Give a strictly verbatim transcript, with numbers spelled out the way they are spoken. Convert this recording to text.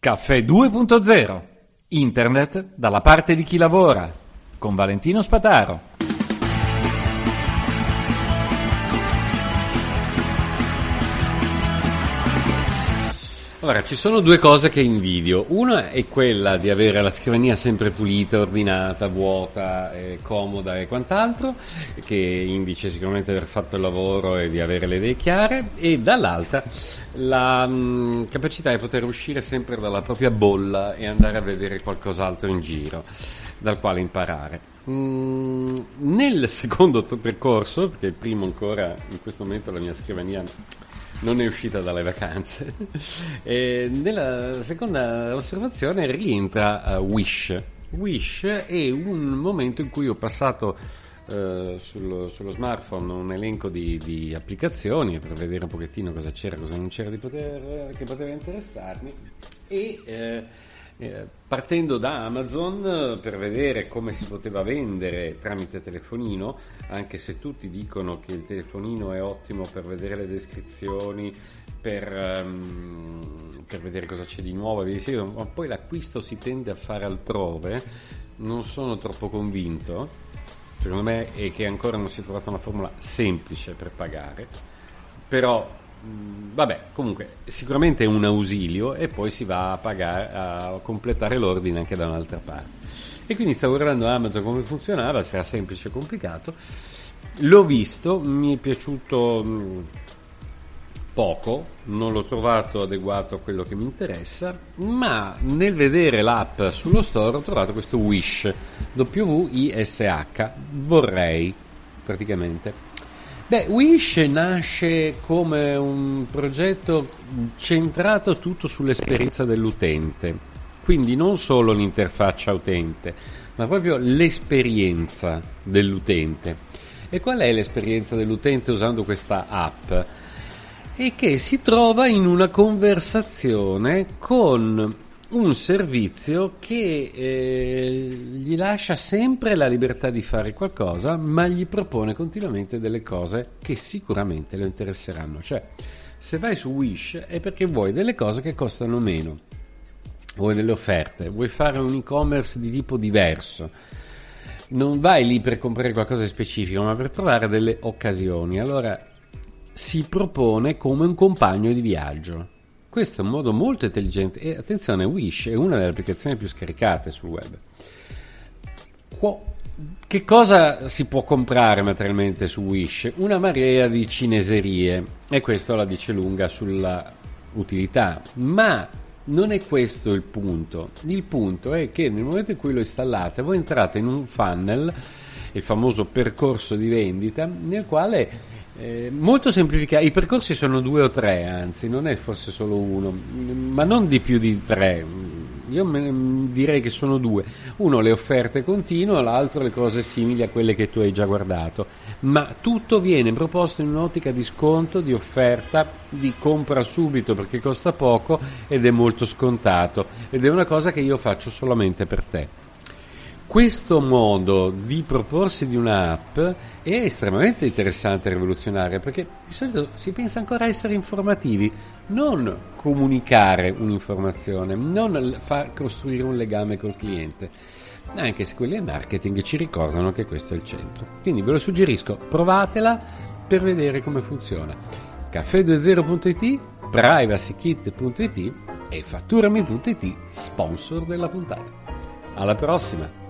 Caffè due punto zero. Internet dalla parte di chi lavora. Con Valentino Spataro. Allora, ci sono due cose che invidio. Una è quella di avere la scrivania sempre pulita, ordinata, vuota, eh, comoda e quant'altro, che indice sicuramente di aver fatto il lavoro e di avere le idee chiare, e dall'altra la mh, capacità di poter uscire sempre dalla propria bolla e andare a vedere qualcos'altro in giro, dal quale imparare. Mm, nel secondo t- percorso, perché il primo ancora, in questo momento la mia scrivania non è uscita dalle vacanze, e nella seconda osservazione rientra uh, Wish. Wish è un momento in cui ho passato uh, sullo, sullo smartphone un elenco di, di applicazioni per vedere un pochettino cosa c'era, cosa non c'era di poter, che poteva interessarmi, e eh, Eh, partendo da Amazon per vedere come si poteva vendere tramite telefonino, anche se tutti dicono che il telefonino è ottimo per vedere le descrizioni, per, um, per vedere cosa c'è di nuovo, ma poi l'acquisto si tende a fare altrove. Non sono troppo convinto, secondo me è che ancora non si è trovata una formula semplice per pagare, però vabbè, comunque sicuramente è un ausilio, e poi si va a pagare, a completare l'ordine anche da un'altra parte. E quindi stavo guardando Amazon come funzionava, se era semplice o complicato. L'ho visto, mi è piaciuto mh, poco, non l'ho trovato adeguato a quello che mi interessa, ma nel vedere l'app sullo store ho trovato questo Wish, W I S H, vorrei praticamente. Beh, Wish nasce come un progetto centrato tutto sull'esperienza dell'utente, quindi non solo l'interfaccia utente, ma proprio l'esperienza dell'utente. E qual è l'esperienza dell'utente usando questa app? È che si trova in una conversazione con un servizio che eh, gli lascia sempre la libertà di fare qualcosa, ma gli propone continuamente delle cose che sicuramente lo interesseranno. Cioè, se vai su Wish è perché vuoi delle cose che costano meno, vuoi delle offerte, vuoi fare un e-commerce di tipo diverso, non vai lì per comprare qualcosa di specifico, ma per trovare delle occasioni. Allora si propone come un compagno di viaggio. Questo è un modo molto intelligente, e attenzione, Wish è una delle applicazioni più scaricate sul web. Che cosa si può comprare materialmente su Wish? Una marea di cineserie, e questo la dice lunga sulla utilità, ma non è questo il punto. Il punto è che nel momento in cui lo installate, voi entrate in un funnel, il famoso percorso di vendita, nel quale Eh, molto semplificato, i percorsi sono due o tre, anzi non è forse solo uno, ma non di più di tre. Io me, direi che sono due: uno le offerte continue, l'altro le cose simili a quelle che tu hai già guardato, ma tutto viene proposto in un'ottica di sconto, di offerta, di compra subito perché costa poco ed è molto scontato, ed è una cosa che io faccio solamente per te. Questo modo di proporsi di un'app è estremamente interessante e rivoluzionario, perché di solito si pensa ancora a essere informativi, non comunicare un'informazione, non far costruire un legame col cliente, anche se quelli del marketing ci ricordano che questo è il centro. Quindi ve lo suggerisco, provatela per vedere come funziona. caffè due zero punto it, privacykit punto it e fatturami punto it, sponsor della puntata. Alla prossima!